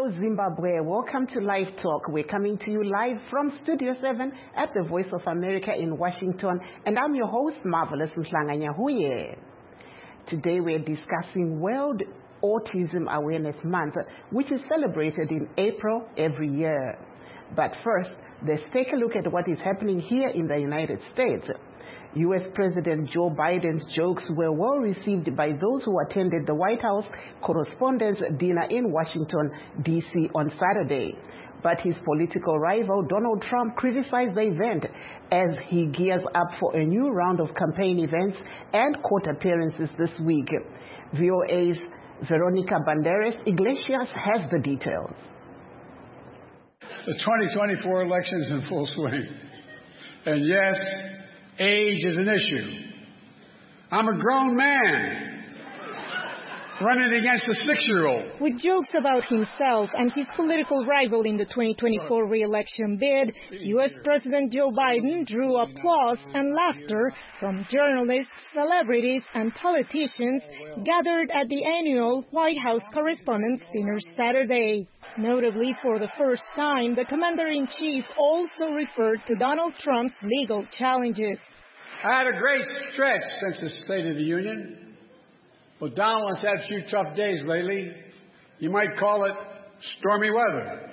Hello Zimbabwe, welcome to Live Talk. We're coming to you live from Studio 7 at the Voice of America in Washington, and I'm your host, Marvelous Mhlanga-Nyahuye. Today we're discussing World Autism Awareness Month, which is celebrated in April every year. But first, let's take a look at what is happening here in the United States. U.S. President Joe Biden's jokes were well received by those who attended the White House Correspondents' Dinner in Washington, D.C. on Saturday. But his political rival, Donald Trump, criticized the event as he gears up for a new round of campaign events and court appearances this week. VOA's Veronica Banderas Iglesias has the details. The 2024 election is in full swing. And yes, age is an issue. I'm a grown man running against a 6-year-old. With jokes about himself and his political rival in the 2024 re-election bid, U.S. President Joe Biden drew applause and laughter from journalists, celebrities, and politicians gathered at the annual White House Correspondents' Dinner Saturday. Notably, for the first time, the commander-in-chief also referred to Donald Trump's legal challenges. I had a great stretch since the State of the Union. But Donald has had a few tough days lately. You might call it stormy weather.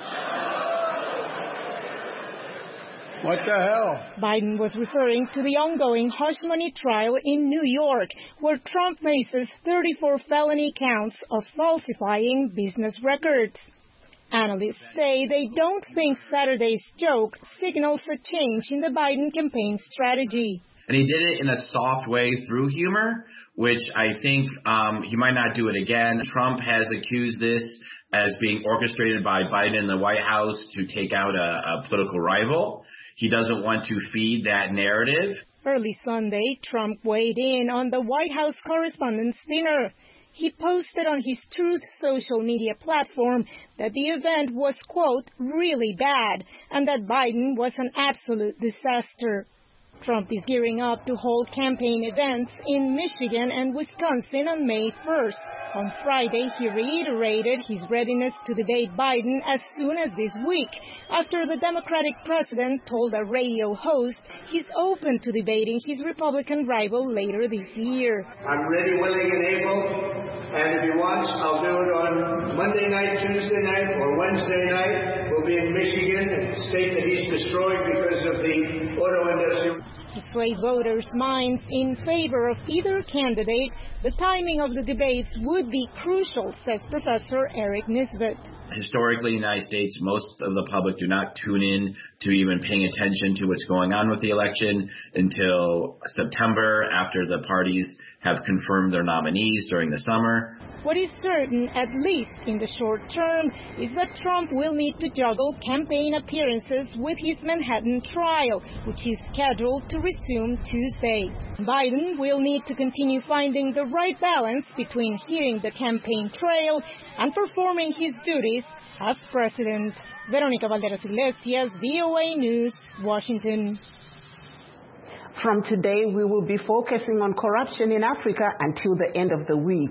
What the hell? Biden was referring to the ongoing hush money trial in New York, where Trump faces 34 felony counts of falsifying business records. Analysts say they don't think Saturday's joke signals a change in the Biden campaign strategy. And he did it in a soft way through humor, which I think he might not do it again. Trump has accused this as being orchestrated by Biden in the White House to take out a political rival. He doesn't want to feed that narrative. Early Sunday, Trump weighed in on the White House Correspondents' Dinner. He posted on his Truth social media platform that the event was, quote, really bad, and that Biden was an absolute disaster. Trump is gearing up to hold campaign events in Michigan and Wisconsin on May 1st. On Friday, he reiterated his readiness to debate Biden as soon as this week, after the Democratic president told a radio host he's open to debating his Republican rival later this year. I'm ready, willing, and able, and if he wants, I'll do it on Monday night, Tuesday night, or Wednesday night. We'll be in Michigan, a state that he's destroyed because of the auto industry. To sway voters' minds in favor of either candidate, the timing of the debates would be crucial, says Professor Eric Nisbet. Historically, in the United States, most of the public do not tune in to even paying attention to what's going on with the election until September, after the parties have confirmed their nominees during the summer. What is certain, at least in the short term, is that Trump will need to juggle campaign appearances with his Manhattan trial, which is scheduled to resume Tuesday. Biden will need to continue finding the right balance between hearing the campaign trail and performing his duties as president. Veronica Banderas Iglesias, VOA News, Washington. From today, we will be focusing on corruption in Africa until the end of the week.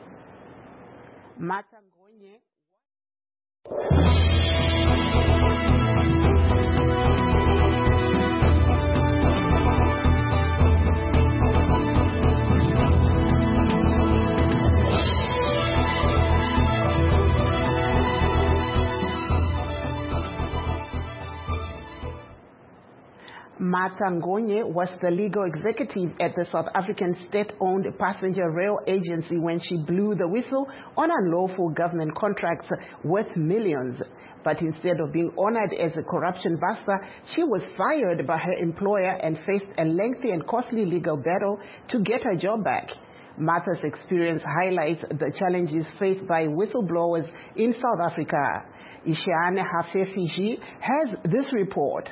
Martha Ngonye was the legal executive at the South African state-owned passenger rail agency when she blew the whistle on unlawful government contracts worth millions. But instead of being honored as a corruption buster, she was fired by her employer and faced a lengthy and costly legal battle to get her job back. Martha's experience highlights the challenges faced by whistleblowers in South Africa. Ishiane Hafefiji has this report.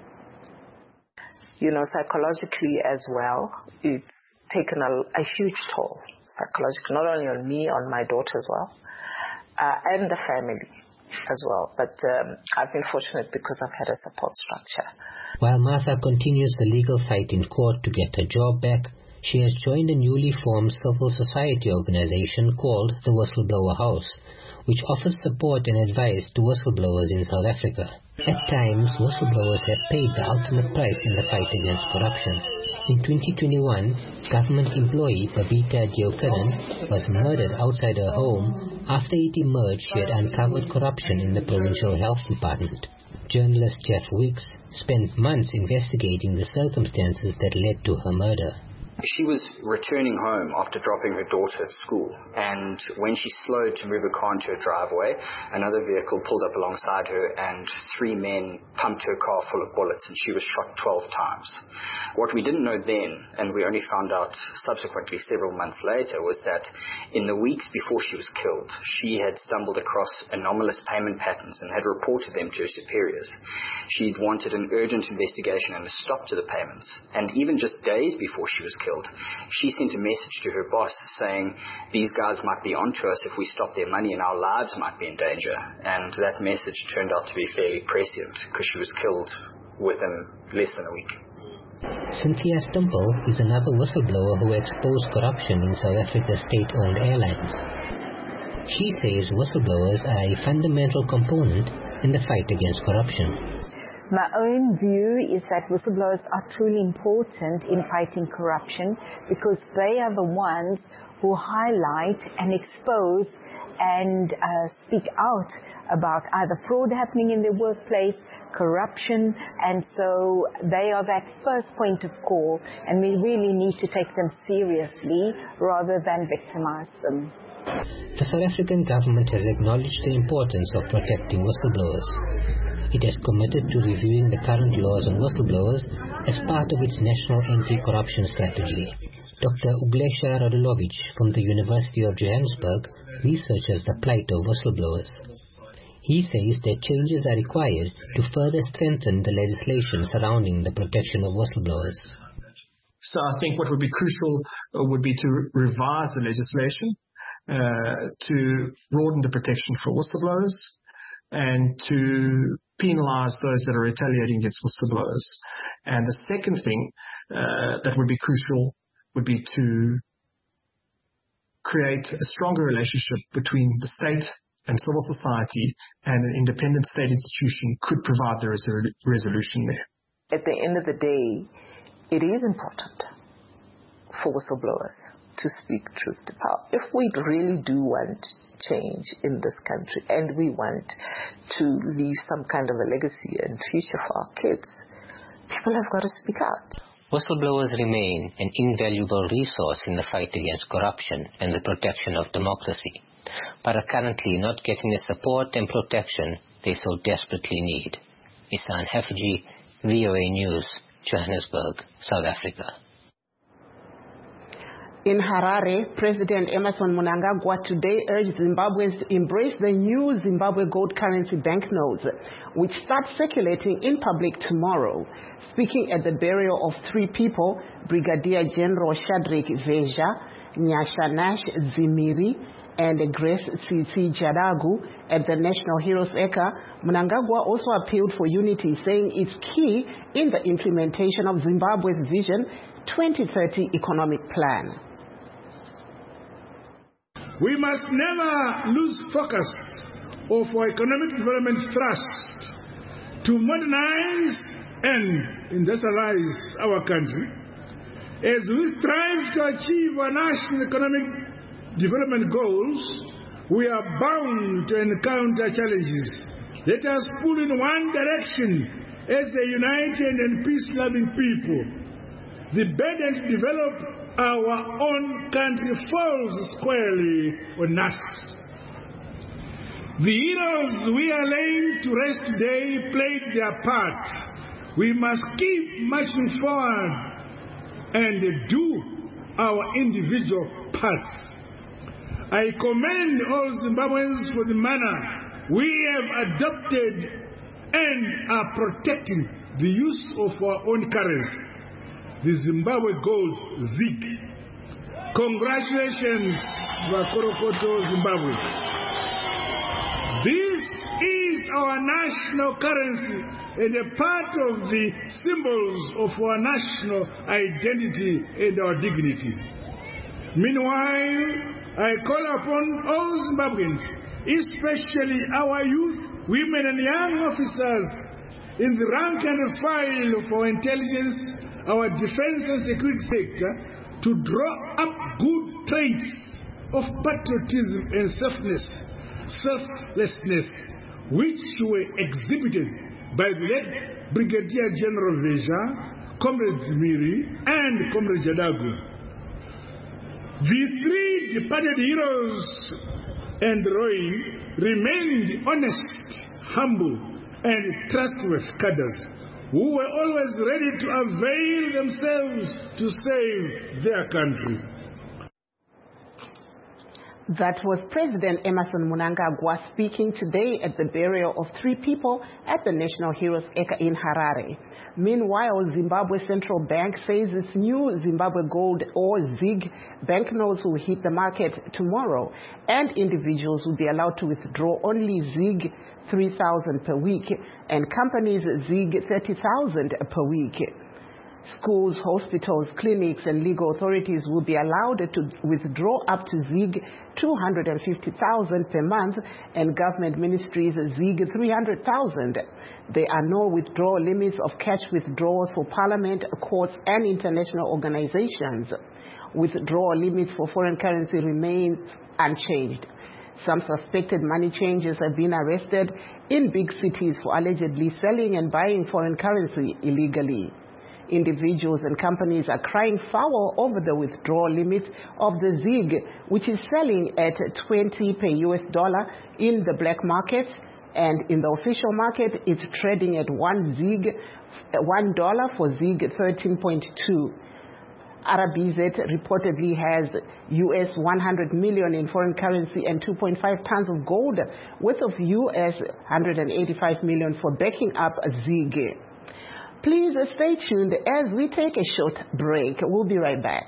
You know, psychologically as well, it's taken a huge toll, psychologically, not only on me, on my daughter as well, and the family as well. But I've been fortunate because I've had a support structure. While Martha continues the legal fight in court to get her job back, she has joined a newly formed civil society organization called the Whistleblower House, which offers support and advice to whistleblowers in South Africa. At times, whistleblowers have paid the ultimate price in the fight against corruption. In 2021, government employee Babita Deokaran was murdered outside her home after it emerged she had uncovered corruption in the provincial health department. Journalist Jeff Wicks spent months investigating the circumstances that led to her murder. She was returning home after dropping her daughter at school, and when she slowed to move her car into her driveway, another vehicle pulled up alongside her and 3 men pumped her car full of bullets, and she was shot 12 times. What we didn't know then, and we only found out subsequently several months later, was that in the weeks before she was killed, she had stumbled across anomalous payment patterns and had reported them to her superiors. She'd wanted an urgent investigation and a stop to the payments, and even just days before she was killed, she sent a message to her boss saying, these guys might be onto us if we stop their money and our lives might be in danger. And that message turned out to be fairly prescient because she was killed within less than a week. Cynthia Stimple is another whistleblower who exposed corruption in South Africa's state-owned airlines. She says whistleblowers are a fundamental component in the fight against corruption. My own view is that whistleblowers are truly important in fighting corruption because they are the ones who highlight and expose and speak out about either fraud happening in their workplace, corruption, and so they are that first point of call, and we really need to take them seriously rather than victimize them. The South African government has acknowledged the importance of protecting whistleblowers. It has committed to reviewing the current laws on whistleblowers as part of its national anti-corruption strategy. Dr. Uglesha Radulovic from the University of Johannesburg researches the plight of whistleblowers. He says that changes are required to further strengthen the legislation surrounding the protection of whistleblowers. So I think what would be crucial would be to revise the legislation to broaden the protection for whistleblowers and to penalize those that are retaliating against whistleblowers. And the second thing that would be crucial would be to create a stronger relationship between the state and civil society, and an independent state institution could provide the resolution there. At the end of the day, it is important for whistleblowers to speak truth to power. If we really do want change in this country and we want to leave some kind of a legacy and future for our kids, people have got to speak out. Whistleblowers remain an invaluable resource in the fight against corruption and the protection of democracy, but are currently not getting the support and protection they so desperately need. Isan Hefji, VOA News, Johannesburg, South Africa. In Harare, President Emmerson Mnangagwa today urged Zimbabweans to embrace the new Zimbabwe gold currency banknotes, which start circulating in public tomorrow. Speaking at the burial of 3 people, Brigadier General Shadrack Veja, Nyashanash Zimiri, and Grace Tsitsi Jadagu at the National Heroes Eka, Mnangagwa also appealed for unity, saying it's key in the implementation of Zimbabwe's Vision 2030 economic plan. We must never lose focus of our economic development thrust to modernize and industrialize our country. As we strive to achieve our national economic development goals, we are bound to encounter challenges. Let us pull in one direction as the united and peace-loving people. The burden to develop our own country falls squarely on us. The heroes we are laying to rest today played their part. We must keep marching forward and do our individual parts. I commend all Zimbabweans for the manner we have adopted and are protecting the use of our own currency, the Zimbabwe Gold ZiG. Congratulations, Vakorokoto, Zimbabwe. This is our national currency and a part of the symbols of our national identity and our dignity. Meanwhile, I call upon all Zimbabweans especially our youth, women and young officers in the rank and file of our intelligence, our defense and security sector, to draw up good traits of patriotism and selflessness, which were exhibited by the late Brigadier General Veja, Comrade Zimiri, and Comrade Jadagu. The three departed heroes and Roy remained honest, humble, and trustworthy cadres who were always ready to avail themselves to save their country. That was President Emmerson Mnangagwa speaking today at the burial of 3 people at the National Heroes Acre in Harare. Meanwhile, Zimbabwe Central Bank says its new Zimbabwe Gold or ZiG banknotes will hit the market tomorrow, and individuals will be allowed to withdraw only ZiG 3,000 per week and companies ZiG 30,000 per week. Schools, hospitals, clinics, and legal authorities will be allowed to withdraw up to ZiG 250,000 per month, and government ministries ZiG 300,000. There are no withdrawal limits of cash withdrawals for parliament, courts, and international organizations. Withdrawal limits for foreign currency remain unchanged. Some suspected money changers have been arrested in big cities for allegedly selling and buying foreign currency illegally. Individuals and companies are crying foul over the withdrawal limit of the ZiG, which is selling at 20 per US dollar in the black market, and in the official market it's trading at $1 for ZiG 13.2. RBZ reportedly has US 100 million in foreign currency and 2.5 tons of gold, worth of US 185 million for backing up ZiG. Please stay tuned as we take a short break. We'll be right back.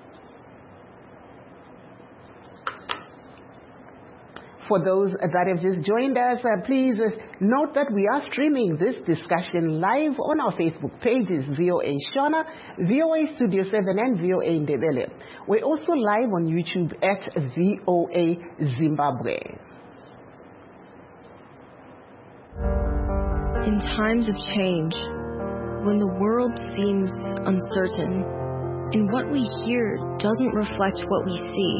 For those that have just joined us, please note that we are streaming this discussion live on our Facebook pages, VOA Shona, VOA Studio 7, and VOA Ndebele. We're also live on YouTube at VOA Zimbabwe. In times of change, when the world seems uncertain and what we hear doesn't reflect what we see,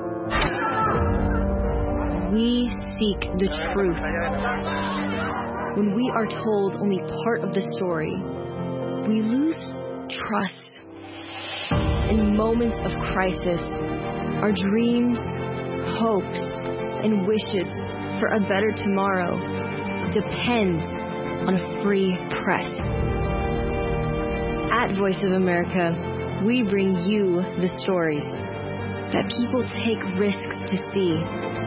we seek the truth. When we are told only part of the story, we lose trust. In moments of crisis, our dreams, hopes, and wishes for a better tomorrow depends on a free press. At Voice of America, we bring you the stories that people take risks to see.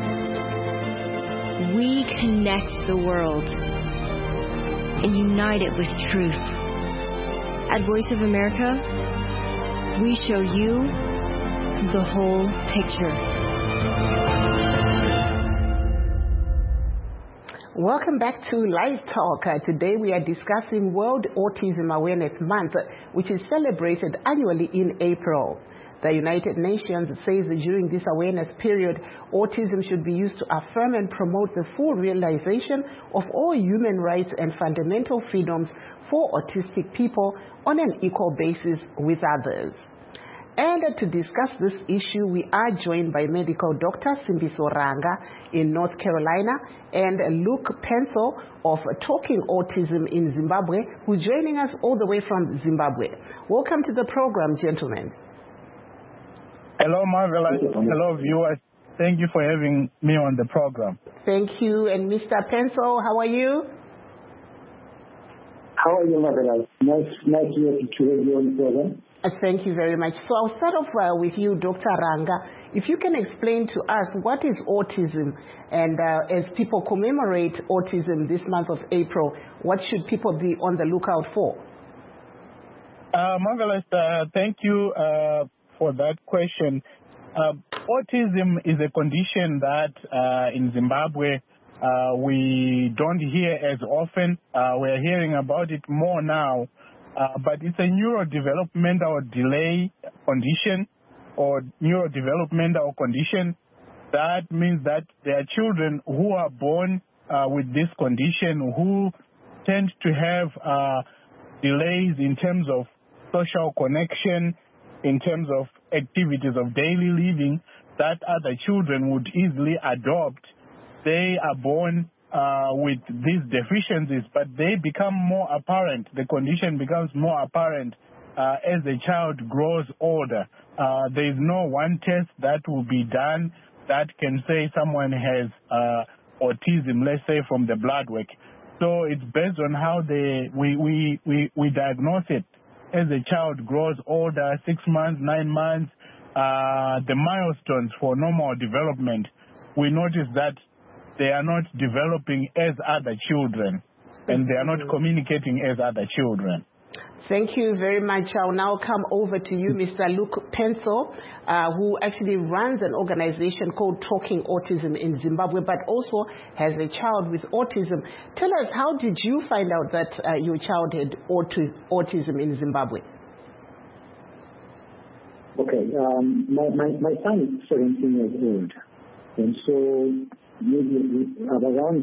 We connect the world and unite it with truth. At Voice of America, we show you the whole picture. Welcome back to Live Talk. Today we are discussing World Autism Awareness Month, which is celebrated annually in April. The United Nations says that during this awareness period, autism should be used to affirm and promote the full realization of all human rights and fundamental freedoms for autistic people on an equal basis with others. And to discuss this issue, we are joined by medical Dr. Simbiso Ranga in North Carolina and Luke Pencil of Talking Autism in Zimbabwe, who's joining us all the way from Zimbabwe. Welcome to the program, gentlemen. Hello, Marvelous. Hello, viewers. Thank you for having me on the program. Thank you. And Mr. Pencil, how are you? How are you, Marvelous? Nice to have you on the program. Thank you very much. So I'll start off with you, Dr. Ranga. If you can explain to us what is autism, and as people commemorate autism this month of April, what should people be on the lookout for? Marvelous. Thank you for that question. Autism is a condition that in Zimbabwe we don't hear as often. We're hearing about it more now. But it's a neurodevelopmental delay condition or neurodevelopmental condition that means that there are children who are born with this condition who tend to have delays in terms of social connection, in terms of activities of daily living that other children would easily adopt. They are born with these deficiencies, but they become more apparent. The condition becomes more apparent as the child grows older. There is no one test that will be done that can say someone has autism, let's say from the blood work. So it's based on how we diagnose it. As the child grows older, 6 months, 9 months, the milestones for normal development, we notice that they are not developing as other children, and they are not communicating as other children. Thank you very much. I'll now come over to you, Mr. Luke Penso, who actually runs an organization called Talking Autism in Zimbabwe, but also has a child with autism. Tell us, how did you find out that your child had autism in Zimbabwe? Okay, my son is 17 years old, and so maybe around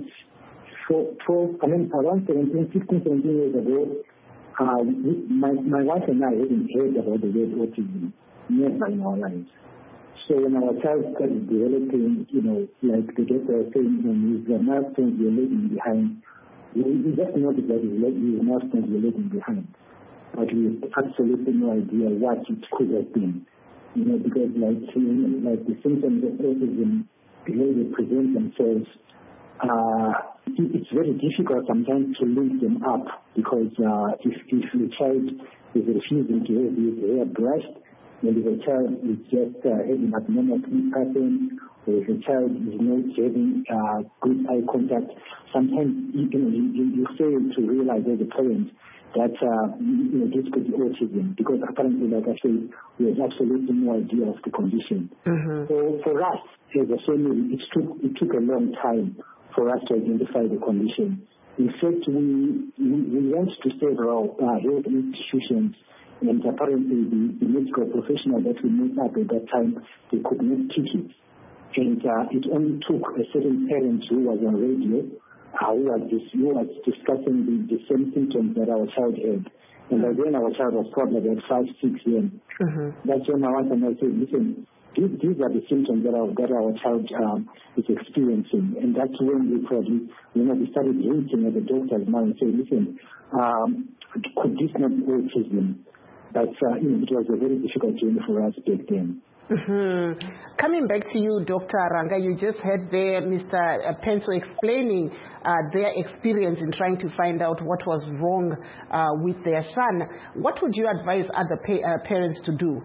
17, 16, 17 years ago, my wife and I hadn't heard about the word autism never in our lives. So when our child started developing, like the doctor was saying, his milestones were lagging behind, we just noticed that his milestones were lagging behind. But we had absolutely no idea what it could have been. Because like the symptoms of autism, the way they present themselves, it's very difficult sometimes to link them up, because if the child is refusing to have his hair brushed, and if a child is just having abnormal sleep patterns, or if a child is not having good eye contact, sometimes you fail to realize as a parent that this could be autism, because apparently, like I said, we have absolutely no idea of the condition. So for us as a family, it took a long time for us to identify the condition. In fact, we went to several health institutions, and apparently the medical professional that we met up at that time, they could not teach it. And it only took a certain parent who was on radio, who was discussing the same symptoms that our child had. And by then our child was probably about 5, 6 years. That's when my wife and I said, listen, these are the symptoms that our child is experiencing. And that's when we started hinting at the doctor's mind and saying, listen, could this not be autism? But it was a very difficult journey for us back then. Coming back to you, Dr. Aranga, you just heard there Mr. Penso explaining their experience in trying to find out what was wrong with their son. What would you advise other parents to do?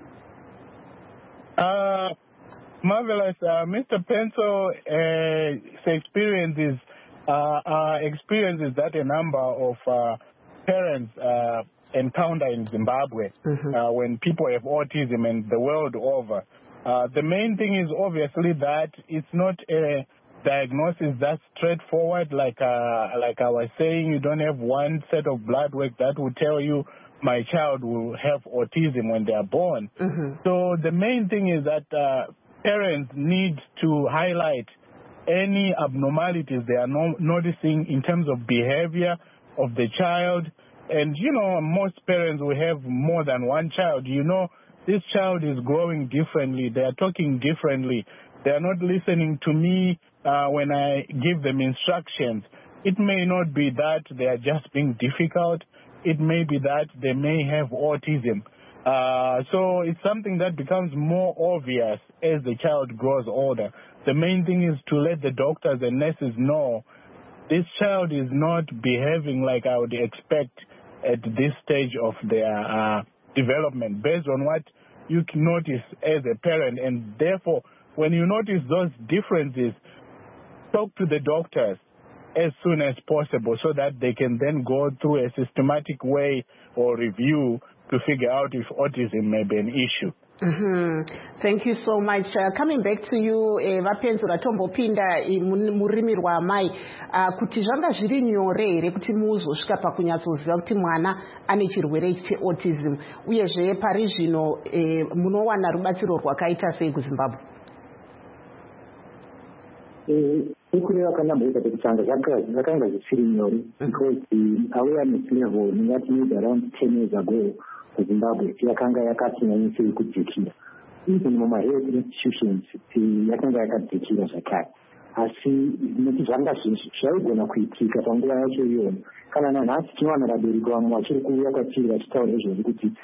Marvelous. Mr. Penso's experiences that a number of parents encounter in Zimbabwe when people have autism and the world over. The main thing is obviously that it's not a diagnosis that's straightforward. Like I was saying, you don't have one set of blood work that will tell you my child will have autism when they are born. So the main thing is that parents need to highlight any abnormalities they are noticing in terms of behavior of the child. And, most parents will have more than one child. This child is growing differently. They are talking differently. They are not listening to me when I give them instructions. It may not be that they are just being difficult. It may be that they may have autism. So it's something that becomes more obvious as the child grows older. The main thing is to let the doctors and nurses know this child is not behaving like I would expect at this stage of their development, based on what you can notice as a parent. And therefore, when you notice those differences, talk to the doctors as soon as possible so that they can then go through a systematic way or review to figure out if autism may be an issue. Thank you so much. Coming back to you, vapenzo ratombopinda murimi rwamai kuti zvanga zviri nyore here kuti muzosvika pakunyatsoziva kuti mwana ane chirwere cheautism, uyezve pari zvino munowana rubatsiro rwakaita sei kuZimbabwe? ukureva kanamboita pekutanga zvakanga zvisiri nyore because the awareness level ingati maybe around 10 years ago kuZimbabwe yakanga yakati nyanyisei kudzikira. Even mumahealth institutions yakanga yakadzikira zvakare. Asi nekuti zvanga zvaigona kuitika panguva yacho iyona. Kana nanhasi tinowana vabereki vamwe vachiri kuuya kwatiri vachitaura izvozvo kuti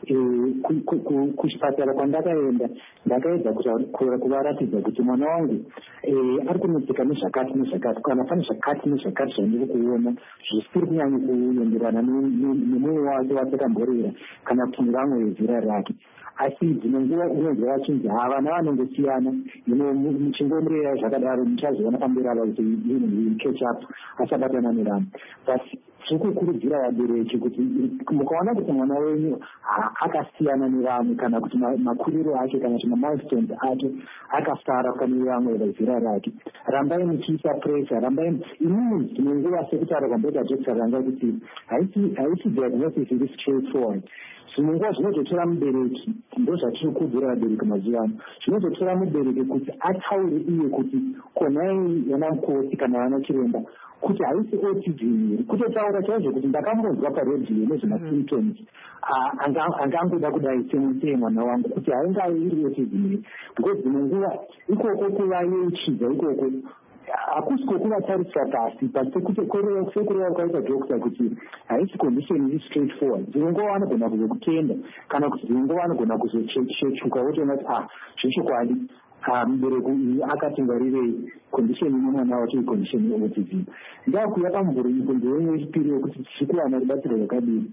kuchipatara kwandakaenda ndakaedza kuvaratidza kuti mwana wangu ari kunodzika nezvakati nezvakati, kana pane zvakati nezvakati zvandiri kuona zvisiri kunyanya kuenderana nemwoyo wake watakamborera kana kuti nevamwe vezera rake. Asi dzimwe nguva unonzwa vachinzi vana vanongosiyana, muchingomurera zvakadaro muchazoona pamberi ava kuti catch up achabatana nevamwe. Basi tikukurudzira vabereki kuti mukaona kuti mwana wenyu akasiyana nevamwe kana kuti makuriro ake kana kuti mamilestones ake akasara pane vamwe vezera rake, rambai muchiisa pressure, rambai imweni dzimwe nguva sekutaura kwamboita dokta ranga kuti haisi diagnosis iri straightforward. Zvimwe nguva zvinozotora mubereki, ndozvatiri kukudzira vabereki mazuva ano, zvinozotora mubereki kuti ataure iye kuti konai vana mukoti kana vana chiremba kuti haisi autism iri, kutotaura chaizvo kuti ndakambonzwa paredhiyo nezvemasymptoms angangoda kudai semusee mwana wangu kuti haingai iri autism iri, because dzimwe nguva ikoko kuvayeuchidza ikoko hakusi kwokuvatarisira pasi but sekureva kwaita dokta kuti haisi condition iri straightforward. Dzimwe nguva vanogona kuzokutenda kana kuti dzimwe nguva vanogona kuzochechuka wotoona kuti zvechokwadi mubereki uyu akatingarirei condition ine mwana wacho icondition yeautism. Ndakuya pamvuri ipo ndeimwe chipiri yokuti tichikuwana rubatsiro rwakadini.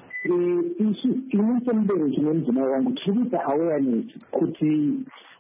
Isu ine semubereki nemudzimai wangu tiri kuita awareness kuti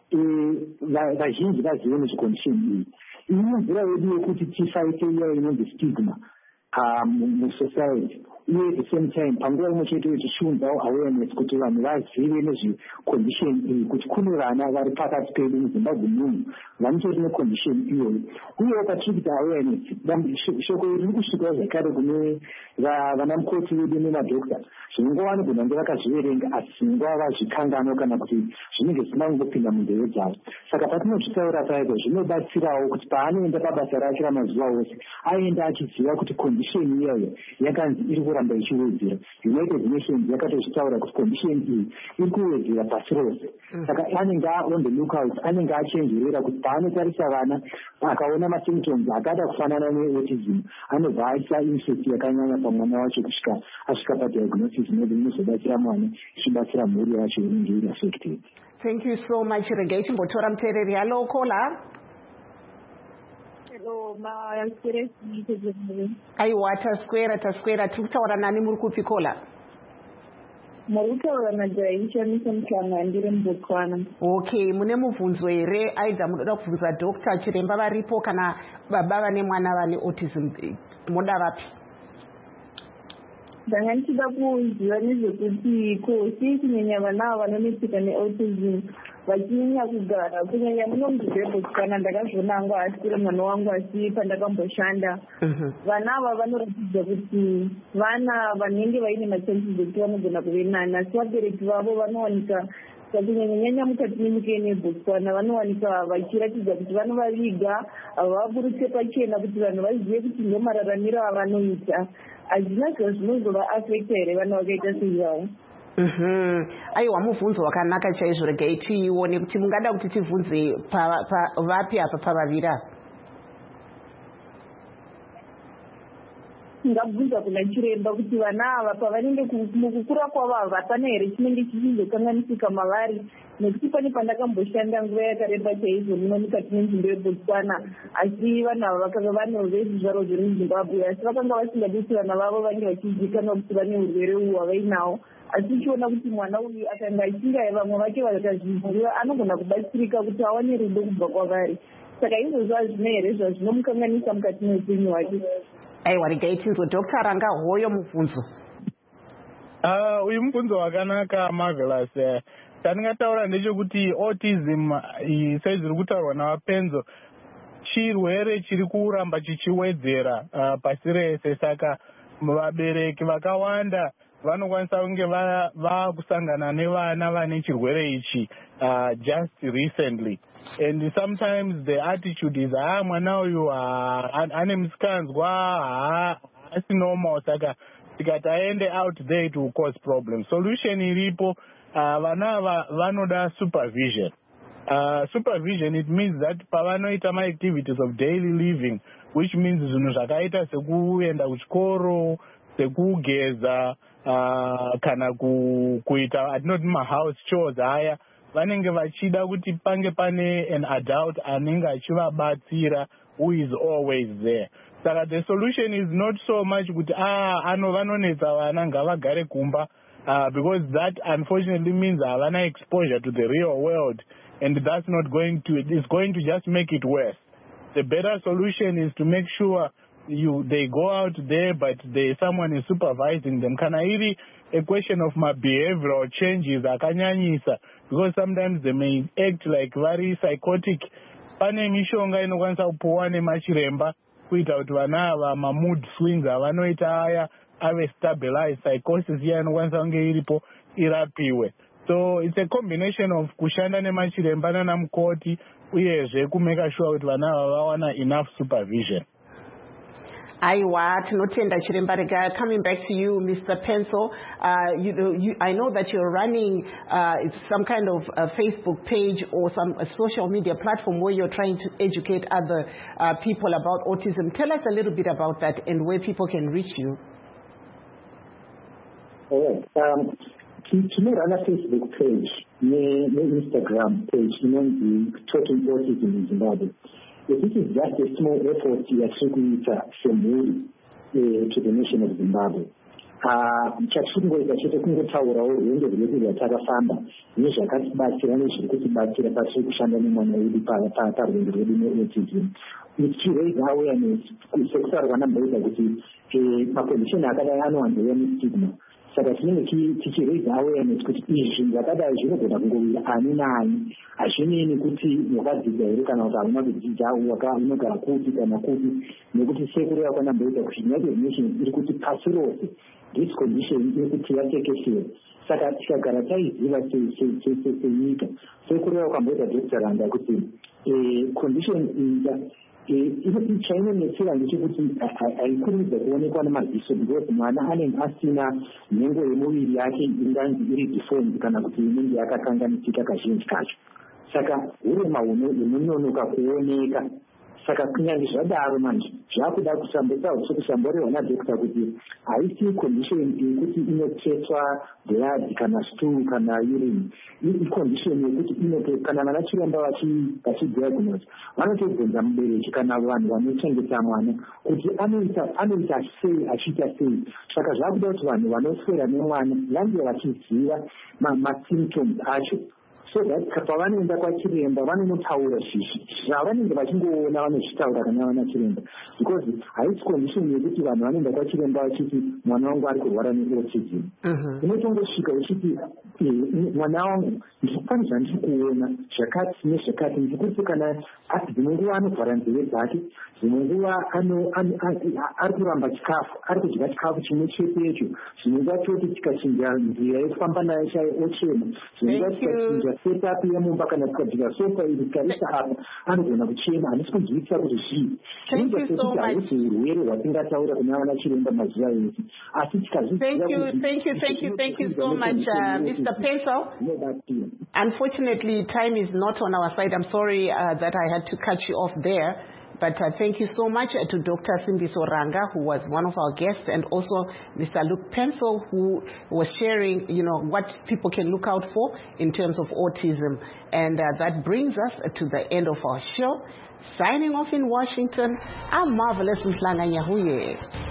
vazhinji vazive nezvecondition iyi. Imwe nzira yedu yekuti tifaite iya inonzi stigma musociety, uye at the same time panguva imwe chete tichiunzawo awareness kuti vanhu vazive nezvecondition iyi, kuti kune vana vari pakati pedu muZimbabwe muno vanotori necondition iyoyo. Uyewo patiri kuita awareness, shoko iri kusvikawo zvakare kune vana mukoti vedu nemadokta. Zvimwe nguva vanogona kunge vakazviverenga asi zvimwe nguva vazvikanganwa kana kuti zvinenge zvisina kungopinda munzeve dzavo. Saka patinozvitaura paipo zvinobatsirawo kuti paanoenda pabasa rake ramazuva ose aenda achiziva kuti condition iyoyo yakanzi iri kuramba ichiwedzera. United Nations yakatozvitaura kuti condition iyi iri kuwedzera pasi rose. Saka anenge on the lookout, anenge achenjerera kuti paanotarisa vana akaona masymptoms akada kufanana neautism anobva aisa interest yakanyanya pamwana wacho kusvika asvika padiagnosis inozi inozobatsira mwana ichibatsira mhuri yacho inenge iri affected. Thank you so much. Regai chimbotora muteereri. Hello caller. Hello ma yaskeresi. Aiwa taswera tiri kutaura nani muri kupi caller? Marutaura naJaisha Mshamkanga ndiri muBotswana. Okay, mune mubvunzo here aidha munoda kubvunza Dr. Chiremba varipo kana baba vane mwana vane autism moda vapi? Ndanga ndichida kuziva nezvekuti kosi kunyanya vana vanonetseka neautism vachinyanya kugara kunyanya muno muZimbabwe ndakazviona hangu asiri mwana wangu asi pandakamboshanda vana ava vanoratidza kuti vana vanenge vaine machances ekuti vanogona kuve nani asi vabereki vavo vanowanika kunyanya mukati menyika yeBotswana vanowanika vachiratidza kuti vanovaviga havaburutse pachena kuti vanhu vazive kuti ndo mararamiro avanoita. Hazvina zvinozova affecta here vana vakaita seivavo. Aiwa mubvunzo wakanaka chaizvo. Regai tione kuti mungada kuti tibvunze vapi apa pavaviri apa? Ndingabvunza kuna chiremba kuti vana ava pavanenge mukukura kwavo hapana here chinenge chichizokanganisika mavari, nekuti pane pandakamboshanda nguva yakareba chaizvo muno mukati menzvimbo yeBotswana asi vanhu ava vakanga vane vezvizvaro zvemuZimbabwe asi vakanga vasingadi kuti vana vavo vange vachizivikanwa kuti vane urwere uhu havainahwo. Asi tichiona kuti mwana uyu akanga achinga vamwe vake vakazvivhuriwa anogona kubatsirika kuti awane rudo kubva kwavari. Saka izvozvo hazvina here zvazvinomukanganisa mukati meupenyu hwake. Aiwa regai tinzwe Dr. Ranga hoyo mubvunzo. Uyu mubvunzo wakanaka Marvelous. Chandingataura ndechekuti autism saizviri kutaurwa navapenzo chirwere chiri kuramba chichiwedzera pasi rese. Saka vabereki vakawanda vanokwanisa kunge vakusangana nevana vane chirwere ichi just recently, and sometimes the attitude is mwana uyu ane musikanzwa asi normal, saka tikati aende out there it will cause problems. Solution iripo, vana ava vanoda supervision. Supervision, it means that pavanoita ma activities of daily living, which means zvinhu zvakaita sekuenda kuchikoro, sekugeza, kana kuita atinoti ma-house chores aya, vanenge vachida kuti pange pane an adult anenge achivabatsira who is always there. Saka the solution is not so much kuti vanonetsa vana ngavagare kumba, because that unfortunately means havana exposure to the real world, and that's not going to, it's going to just make it worse. The better solution is to make sure they go out there, but someone is supervising them. Kana iri a question of my behavioral changes akanyanyisa, because sometimes they may act like very psychotic. Pane mishonga inokwanisa kupuwa nemachiremba kuita kuti vana ava mood swings avanoita aya ave stabilized, psychosis iya inokwanisa kunge iripo irapiwe. So it's a combination of kushanda nemachiremba nanamukoti uyezve kumeka sure kuti vana ava vawana enough supervision. Aiwa, tinotenda chiremba rega. Coming back to you, Mr. Pencil, I know that you're running some kind of a Facebook page or a social media platform where you're trying to educate other people about autism. Tell us a little bit about that and where people can reach you. All right. To run a Facebook page, Instagram page, Talking Autism in Zimbabwe. This is just a small effort to from to the nation of Zimbabwe. Chatingoita chete kungotaurawo rwendo rwedu rwatakafamba nezvakatibatsira nezvirikutibatsira patiri kushanda nemwana wedu parwendo rwedu neautism. To raise awareness sekusaura kwakamboita kuti makondition akadai anowanzouya nestigma. Saka tinenge tichiraise awareness kuti izvi zvakadai zvinogona kungowira ani naani, hazvinei kuti wakadzidza here kana kuti hauna kudzidza, unogara kuti kana kuti, nekuti sekuru yakanamboita kuti United Nations iri kuti pasi rose this condition iri kuti yatekeshera. Saka tikagara taiziva senyika, sekuru yakamboita Dr. Randa kuti condition iyi chainonetsera ndechekuti haikurumidza kuonekwa nemaziso, because mwana anenge asina nhengo yemuviri yake inganzi iri deformed kana kuti inenge yakakanganisika kazhinji kacho. Saka urema hunononoka kuoneka. Saka kunyange zvadaro manje zvakuda kusamborehwa nadokta kuti haisi condition yekuti inotetswa blood kana stool kana urine. Condition yekuti kana vana chiremba vachidiagnose vanotobvunza mubereki kana vanhu vanochengeta mwana kuti anoita sei achiita sei. Saka zvakuda kuti vanhu vanoswera nemwana vange vachiziva masymptoms acho, so that pavanoenda kwachiremba vanonotaura zvavanenge vachingoona vanozvitaura kana vana chiremba, because haisi condition yekuti vanhu vanoenda kwachiremba vachiti mwana wangu ari kurwara neautism. Unotongosvika uchiti mwana wangu pane zvandiri kuona zvakati nezvakati, ndikuti kana dzimwe nguva anovhara nzeve dzake, dzimwe nguva ari kuramba chikafu, ari kudya chikafu chimwe chetecho, zvimwe nguva toti tikachinja nzira yekufamba nayo chaiyo ochema, zvimwe nguva tikachinja setup yemumba kana tikadzika sofa iri tikarisa apa anogona kuchema, handisi kunzwisisa kuti zvii. Zvinoita sekuti haisi urwere hwatingataura kuna vana chiremba mazuva ese, asi tikazviziva. Thank you so much, Mr. Pencil. Unfortunately, time is not on our side. I'm sorry that I had to cut you off there. But thank you so much to Dr. Simbiso Ranga, who was one of our guests, and also Mr. Luke Pencil, who was sharing, what people can look out for in terms of autism. And that brings us to the end of our show. Signing off in Washington, I'm Marvelous Mhlanga Nyahuye.